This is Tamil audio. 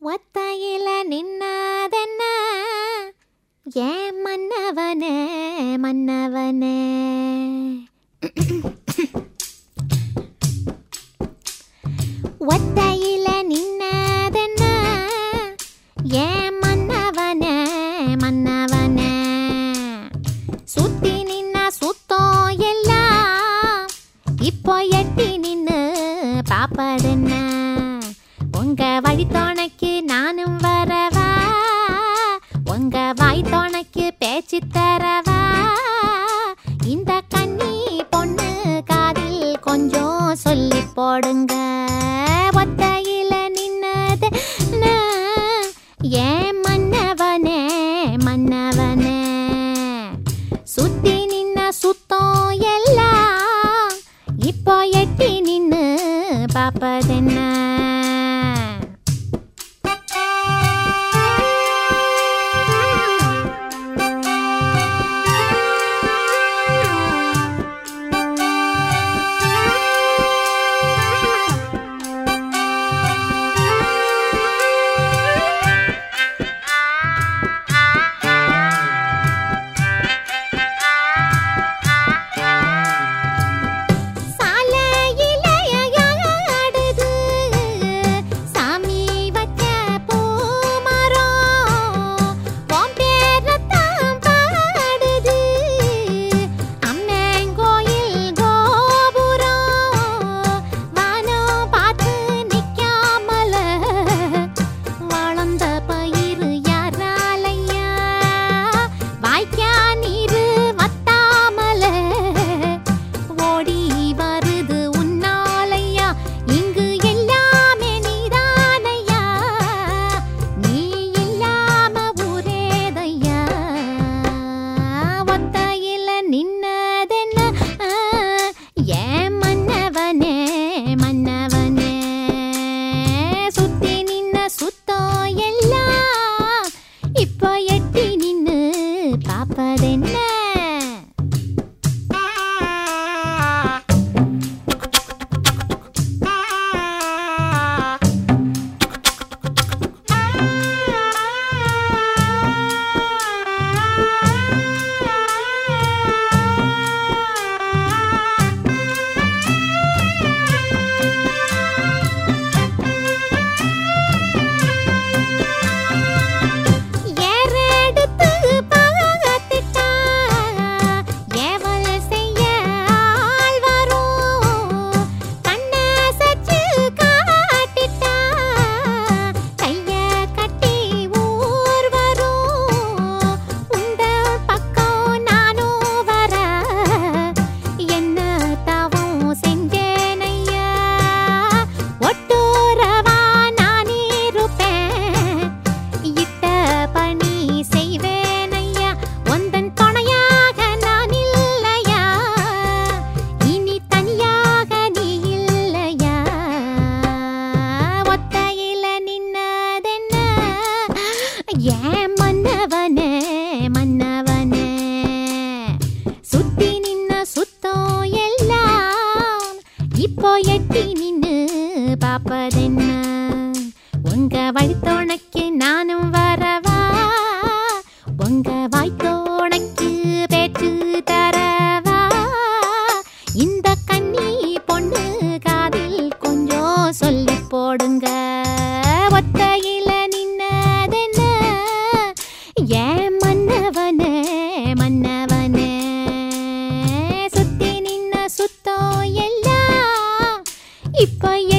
ஒத்தையில நின்னாதென்ன ஏன் மன்னவனே மன்னவனே. ஒத்தையில நின்னாதென்ன ஏன் மன்னவனே மன்னவனே. சுத்தி நின்னா சுத்தம் எல்லாம் இப்போ எட்டி நின்னு பாப்பதென்ன. உங்க வழி துணைக்கு நானும் வரவா, உங்க வாய் துணைக்கு பேச்சு தரவா. இந்த கன்னி பொண்ணு காதில் கொஞ்சம் சொல்லி போடுங்க. ஒத்தையில நின்னது ஏன் மன்னவனே மன்னவனே. சுத்தி நின்ன சுத்தம் எல்லாம் இப்போ எட்டி நின்னு பாப்பதென்ன. ஏன் மன்னவனே மன்னவனே. சுத்தி நின்ன சுத்தம் எல்லாம் இப்போ எட்டி நின்னு பாப்பதென்ன. உங்க வழி துணைக்கு நானும் வரவா, உங்க வாய் துணைக்கு பேச்சு தரவா. இந்த கன்னி பொண்ணு காதில் கொஞ்சம் சொல்லி போடுங்க. ஒத்தையில நின்னதென்ன ஏன் மன்னவனே மன்னவனே. சுத்தி நின்ன சுத்தம் எல்லாம் இப்போ